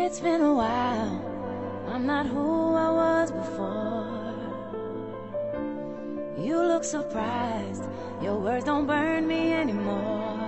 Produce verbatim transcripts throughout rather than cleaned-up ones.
It's been a while, I'm not who I was before. You look surprised, your words don't burn me anymore.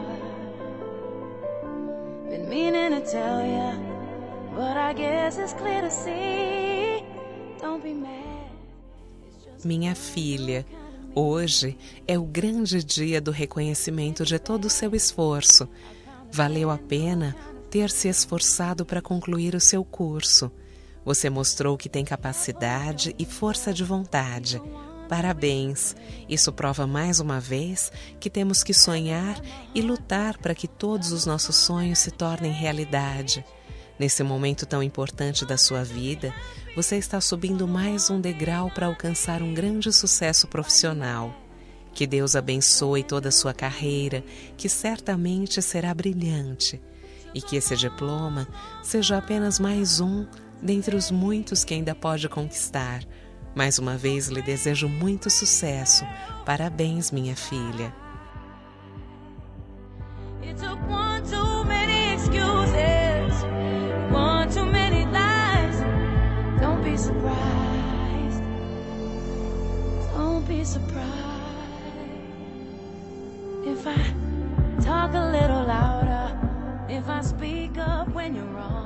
Been meaning to tell ya, but I guess it's clear to see. Don't be mad. Minha filha, hoje é o grande dia do reconhecimento de todo o seu esforço. Valeu a pena ter se esforçado para concluir o seu curso. Você mostrou que tem capacidade e força de vontade. Parabéns! Isso prova mais uma vez que temos que sonhar e lutar para que todos os nossos sonhos se tornem realidade. Nesse momento tão importante da sua vida, você está subindo mais um degrau para alcançar um grande sucesso profissional. Que Deus abençoe toda a sua carreira, que certamente será brilhante. E que esse diploma seja apenas mais um dentre os muitos que ainda pode conquistar. Mais uma vez lhe desejo muito sucesso. Parabéns, minha filha. It took one too many excuses, one too many lies. Don't be surprised, don't be surprised if I talk a little louder, if I speak up when you're wrong.